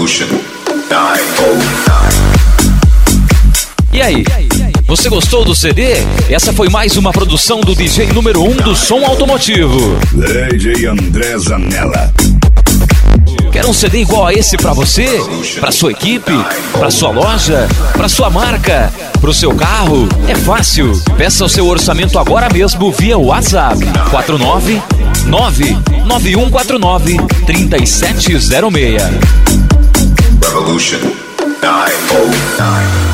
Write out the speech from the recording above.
Revolution 909. E aí, você gostou do CD? Essa foi mais uma produção do DJ número 1 do som automotivo, DJ André Zanella. Quer um CD igual a esse pra você? Pra sua equipe? Pra sua loja? Pra sua marca? Pro seu carro? É fácil. Peça o seu orçamento agora mesmo via WhatsApp 499-9149-3706. Revolution 909.